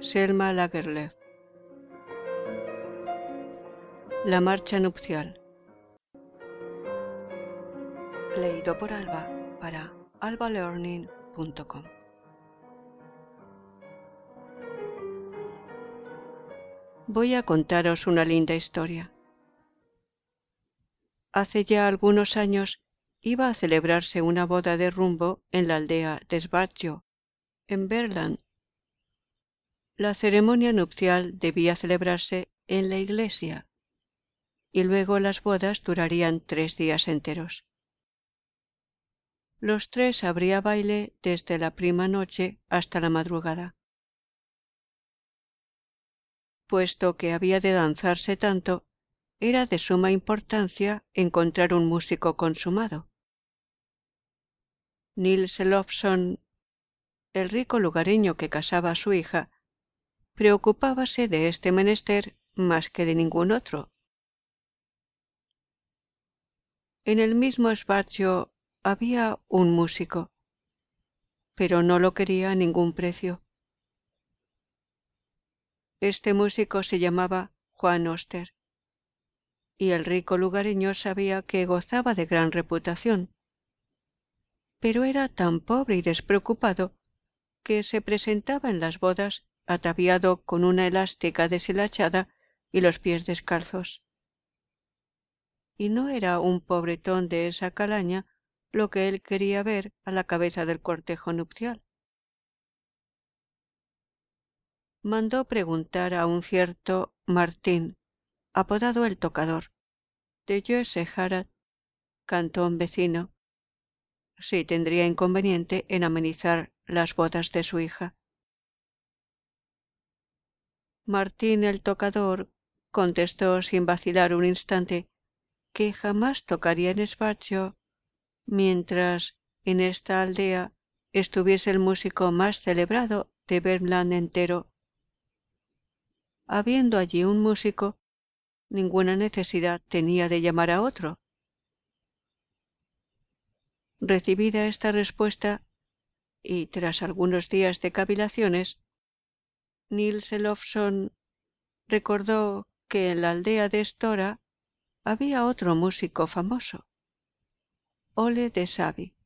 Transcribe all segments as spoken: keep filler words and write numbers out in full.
Selma Lagerlöf. La marcha nupcial. Leído por Alba para alba learning punto com. Voy a contaros una linda historia. Hace ya algunos años iba a celebrarse una boda de rumbo en la aldea de Svartjö, en Värmland. La ceremonia nupcial debía celebrarse en la iglesia y luego las bodas durarían tres días enteros. Los tres habría baile desde la prima noche hasta la madrugada. Puesto que había de danzarse tanto, era de suma importancia encontrar un músico consumado. Nils Elofsson, el rico lugareño que casaba a su hija, preocupábase de este menester más que de ningún otro. En el mismo Svartjö había un músico, pero no lo quería a ningún precio. Este músico se llamaba Juan Oster, y el rico lugareño sabía que gozaba de gran reputación, pero era tan pobre y despreocupado que se presentaba en las bodas ataviado con una elástica deshilachada y los pies descalzos. Y no era un pobretón de esa calaña lo que él quería ver a la cabeza del cortejo nupcial. Mandó preguntar a un cierto Martín, apodado el Tocador, de Göseharad, cantón vecino, si tendría inconveniente en amenizar las bodas de su hija. Martín el Tocador contestó sin vacilar un instante que jamás tocaría en Svartjö mientras en esta aldea estuviese el músico más celebrado de Värmland entero. Habiendo allí un músico, ninguna necesidad tenía de llamar a otro. Recibida esta respuesta, y tras algunos días de cavilaciones, Nils Elofsson recordó que en la aldea de Stora había otro músico famoso, Ole de Savi,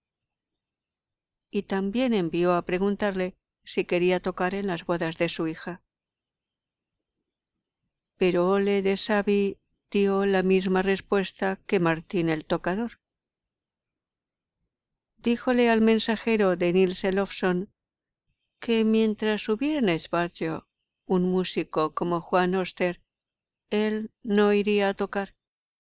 y también envió a preguntarle si quería tocar en las bodas de su hija. Pero Ole de Savi dio la misma respuesta que Martín el Tocador. Díjole al mensajero de Nils Elofsson que mientras hubiera en Svartjö un músico como Juan Oster, él no iría a tocar.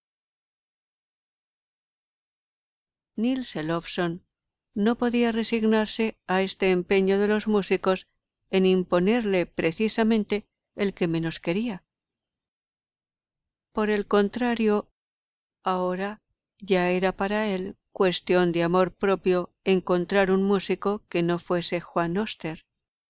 Nils Elofsson no podía resignarse a este empeño de los músicos en imponerle precisamente el que menos quería. Por el contrario, ahora ya era para él cuestión de amor propio encontrar un músico que no fuese Juan Oster.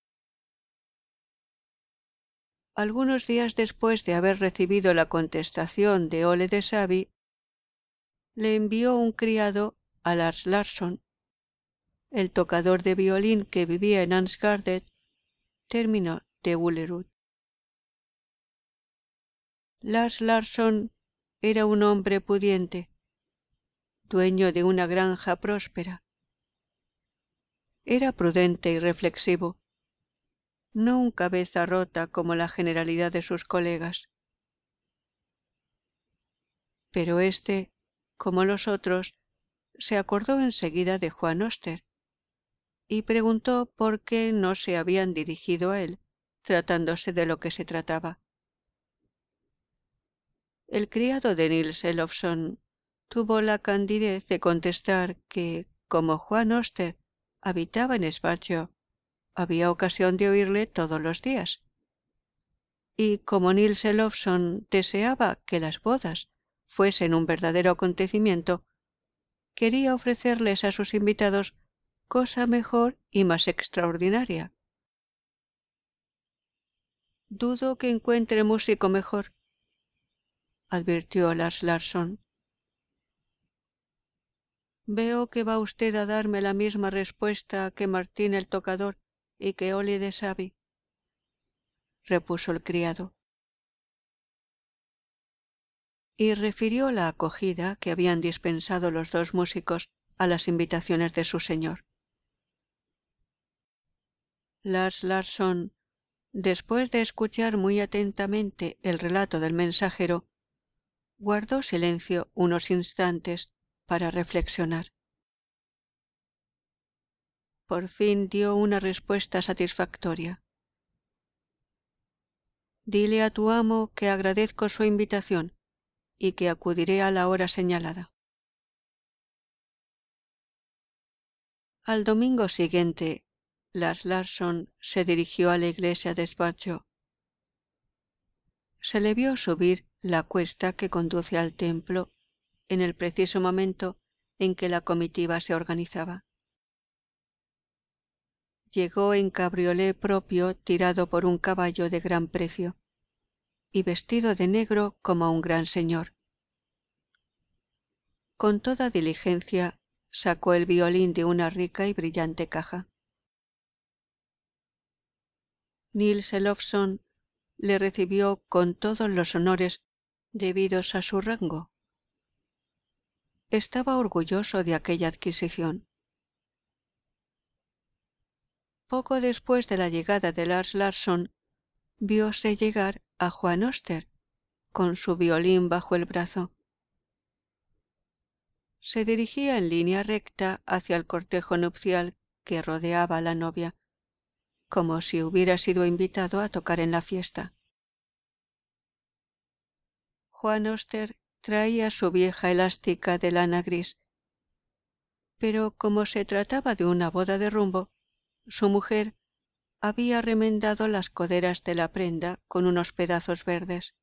Algunos días después de haber recibido la contestación de Ole de Savi, le envió un criado a Lars Larsson, el tocador de violín que vivía en Ansgardet, término de Ullerud. Lars Larsson era un hombre pudiente, dueño de una granja próspera. Era prudente y reflexivo, no un cabeza rota como la generalidad de sus colegas. Pero éste, como los otros, se acordó enseguida de Juan Oster y preguntó por qué no se habían dirigido a él, tratándose de lo que se trataba. El criado de Nils Elofsson tuvo la candidez de contestar que, como Juan Oster habitaba en Svartjö, había ocasión de oírle todos los días. Y como Nils Elofsson deseaba que las bodas fuesen un verdadero acontecimiento, quería ofrecerles a sus invitados cosa mejor y más extraordinaria. Dudo que encuentre músico mejor, advirtió Lars Larsson. Veo que va usted a darme la misma respuesta que Martín el Tocador y que Ole de Savi. repuso el criado. Y refirió la acogida que habían dispensado los dos músicos a las invitaciones de su señor. Lars Larsson, después de escuchar muy atentamente el relato del mensajero, guardó silencio unos instantes para reflexionar. Por fin dio una respuesta satisfactoria. Dile a tu amo que agradezco su invitación y que acudiré a la hora señalada. Al domingo siguiente, Lars Larsson se dirigió a la iglesia de Svartsjö. Se le vio subir la cuesta que conduce al templo en el preciso momento en que la comitiva se organizaba. Llegó en cabriolé propio tirado por un caballo de gran precio y vestido de negro como un gran señor. Con toda diligencia sacó el violín de una rica y brillante caja. Nils Elofsson le recibió con todos los honores debidos a su rango. Estaba orgulloso de aquella adquisición. Poco después de la llegada de Lars Larsson, vióse llegar a Juan Oster con su violín bajo el brazo. Se dirigía en línea recta hacia el cortejo nupcial que rodeaba a la novia, como si hubiera sido invitado a tocar en la fiesta. Juan Oster traía su vieja elástica de lana gris, pero como se trataba de una boda de rumbo, su mujer había remendado las coderas de la prenda con unos pedazos verdes.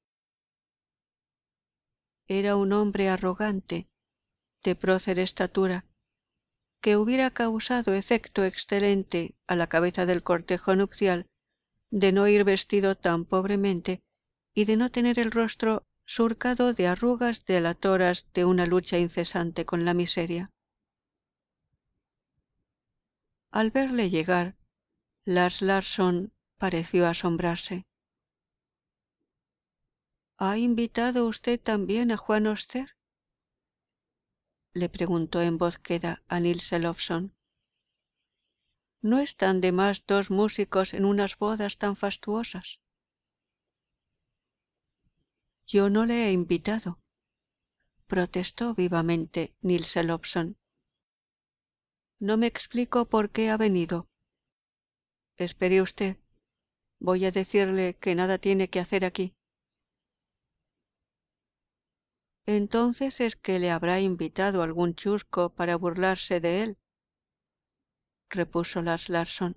Era un hombre arrogante, de prócer estatura, que hubiera causado efecto excelente a la cabeza del cortejo nupcial de no ir vestido tan pobremente y de no tener el rostro surcado de arrugas delatoras de una lucha incesante con la miseria. Al verle llegar, Lars Larsson pareció asombrarse. ¿Ha invitado usted también a Juan Oster?, le preguntó en voz queda a Nils Elofsson. ¿No están de más dos músicos en unas bodas tan fastuosas? Yo no le he invitado, protestó vivamente Nils Elofsson. No me explico por qué ha venido. Espere usted, voy a decirle que nada tiene que hacer aquí. Entonces es que le habrá invitado algún chusco para burlarse de él, repuso Lars Larsson.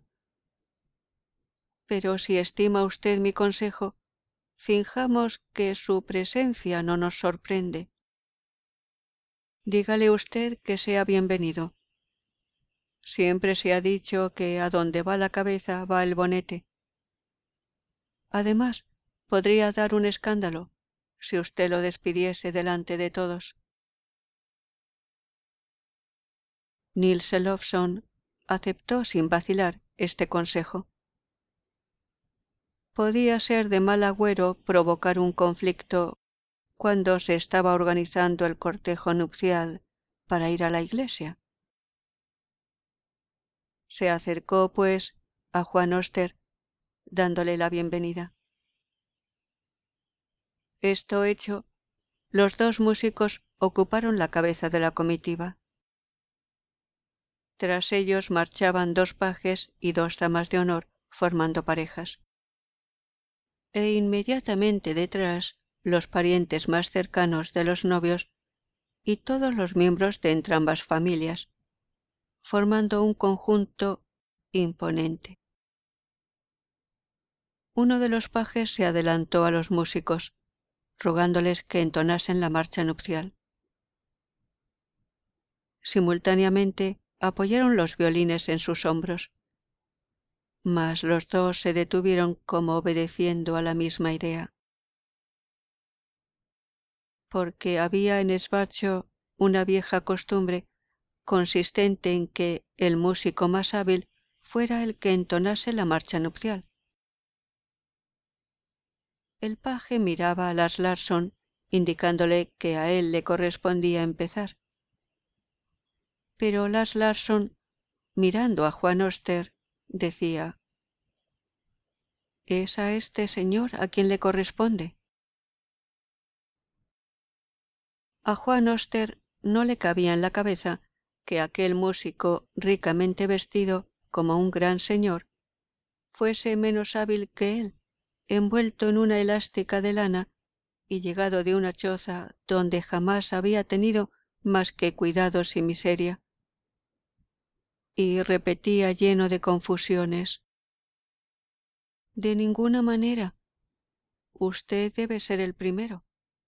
Pero si estima usted mi consejo, finjamos que su presencia no nos sorprende. Dígale usted que sea bienvenido. Siempre se ha dicho que a donde va la cabeza va el bonete. Además, podría dar un escándalo si usted lo despidiese delante de todos. Nils Elofsson aceptó sin vacilar este consejo. Podía ser de mal agüero provocar un conflicto cuando se estaba organizando el cortejo nupcial para ir a la iglesia. Se acercó, pues, a Juan Oster, dándole la bienvenida. Esto hecho, los dos músicos ocuparon la cabeza de la comitiva. Tras ellos marchaban dos pajes y dos damas de honor formando parejas. E inmediatamente detrás los parientes más cercanos de los novios y todos los miembros de entrambas familias, formando un conjunto imponente. Uno de los pajes se adelantó a los músicos, rogándoles que entonasen la marcha nupcial. Simultáneamente apoyaron los violines en sus hombros, mas los dos se detuvieron como obedeciendo a la misma idea. Porque había en Svartsjö una vieja costumbre consistente en que el músico más hábil fuera el que entonase la marcha nupcial. El paje miraba a Lars Larsson, indicándole que a él le correspondía empezar. Pero Lars Larsson, mirando a Juan Oster, decía: «¿Es a este señor a quien le corresponde?». A Juan Oster no le cabía en la cabeza que aquel músico ricamente vestido como un gran señor fuese menos hábil que él, envuelto en una elástica de lana y llegado de una choza donde jamás había tenido más que cuidados y miseria. Y repetía lleno de confusiones: «De ninguna manera. Usted debe ser el primero».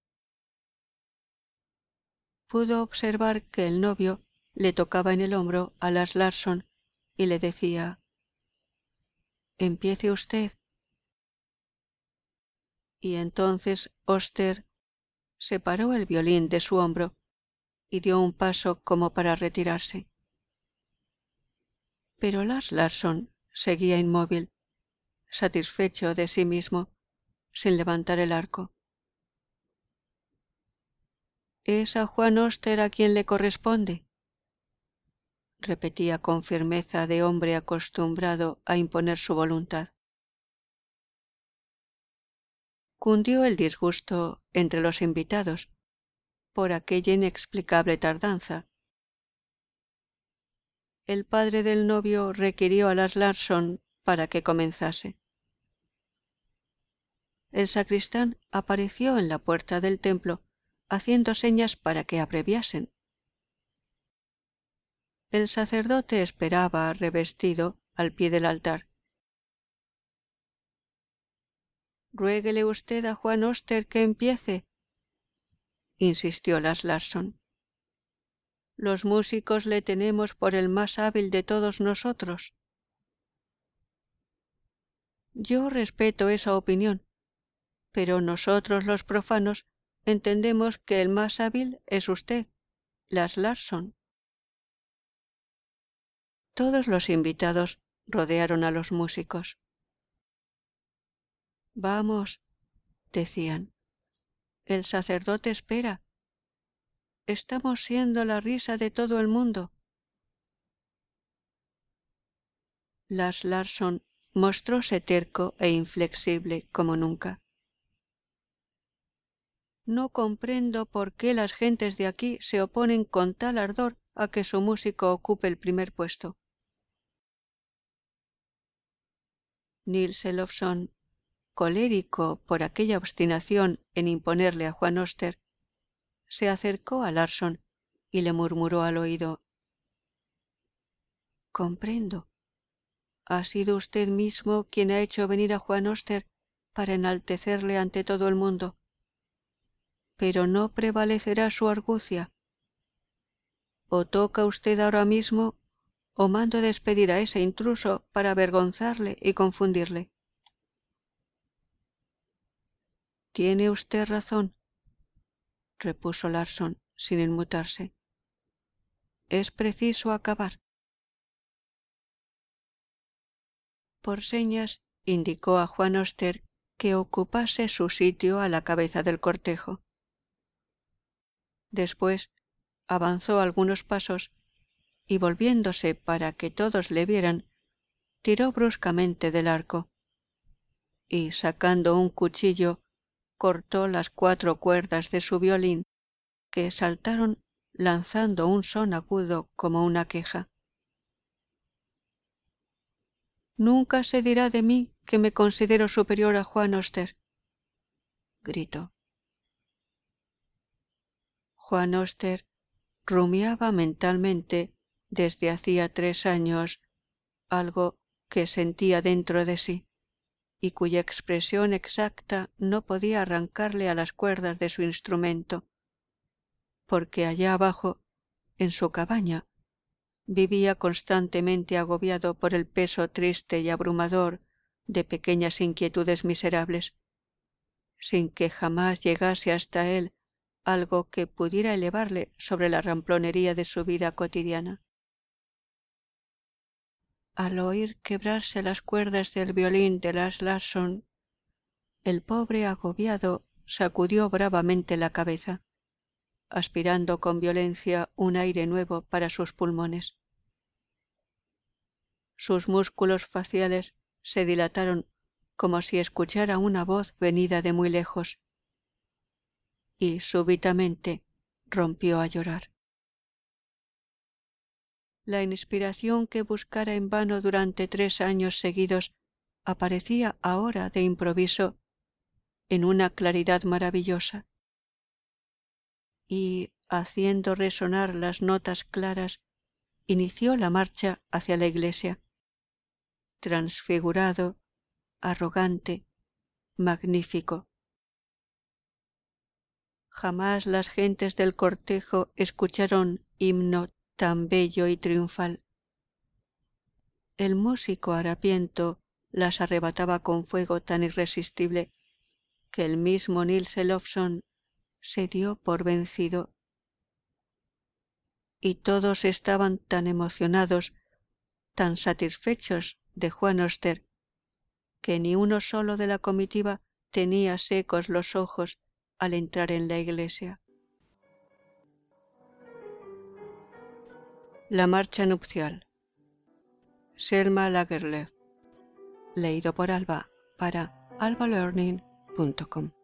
Pudo observar que el novio le tocaba en el hombro a Lars Larsson y le decía: «Empiece usted». Y entonces Oster separó el violín de su hombro y dio un paso como para retirarse. Pero Lars Larsson seguía inmóvil, satisfecho de sí mismo, sin levantar el arco. «¿Es a Juan Oster a quien le corresponde?», repetía con firmeza de hombre acostumbrado a imponer su voluntad. Cundió el disgusto entre los invitados por aquella inexplicable tardanza. El padre del novio requirió a Lars Larsson para que comenzase. El sacristán apareció en la puerta del templo haciendo señas para que abreviasen. El sacerdote esperaba revestido al pie del altar. «Ruéguele usted a Juan Oster que empiece», insistió Lars Larsson. «Los músicos le tenemos por el más hábil de todos nosotros». «Yo respeto esa opinión, pero nosotros los profanos entendemos que el más hábil es usted, Lars Larsson». Todos los invitados rodearon a los músicos. «Vamos», decían, «el sacerdote espera. Estamos siendo la risa de todo el mundo». Lars Larsson mostróse terco e inflexible como nunca. «No comprendo por qué las gentes de aquí se oponen con tal ardor a que su músico ocupe el primer puesto». Nils Elofsson, colérico por aquella obstinación en imponerle a Juan Oster, se acercó a Larsson y le murmuró al oído: «Comprendo. Ha sido usted mismo quien ha hecho venir a Juan Oster para enaltecerle ante todo el mundo. Pero no prevalecerá su argucia. O toca usted ahora mismo, o mando despedir a ese intruso para avergonzarle y confundirle». «Tiene usted razón», repuso Larsson sin inmutarse. «Es preciso acabar». Por señas indicó a Juan Oster que ocupase su sitio a la cabeza del cortejo. Después avanzó algunos pasos y, volviéndose para que todos le vieran, tiró bruscamente del arco y, sacando un cuchillo, cortó las cuatro cuerdas de su violín, que saltaron lanzando un son agudo como una queja. «Nunca se dirá de mí que me considero superior a Juan Oster», gritó. Juan Oster rumiaba mentalmente desde hacía tres años algo que sentía dentro de sí y cuya expresión exacta no podía arrancarle a las cuerdas de su instrumento, porque allá abajo, en su cabaña, vivía constantemente agobiado por el peso triste y abrumador de pequeñas inquietudes miserables, sin que jamás llegase hasta él algo que pudiera elevarle sobre la ramplonería de su vida cotidiana. Al oír quebrarse las cuerdas del violín de Lars Larsson, El pobre agobiado sacudió bravamente la cabeza, aspirando con violencia un aire nuevo para sus pulmones. Sus músculos faciales se dilataron como si escuchara una voz venida de muy lejos, y súbitamente rompió a llorar. La inspiración que buscara en vano durante tres años seguidos aparecía ahora de improviso en una claridad maravillosa, y, haciendo resonar las notas claras, inició la marcha hacia la iglesia, transfigurado, arrogante, magnífico. Jamás las gentes del cortejo escucharon himno tan bello y triunfal. El músico harapiento las arrebataba con fuego tan irresistible que el mismo Nils Elofsson se dio por vencido. Y todos estaban tan emocionados, tan satisfechos de Juan Oster, que ni uno solo de la comitiva tenía secos los ojos al entrar en la iglesia. La marcha nupcial. Selma Lagerlöf. Leído por Alba para alba learning punto com.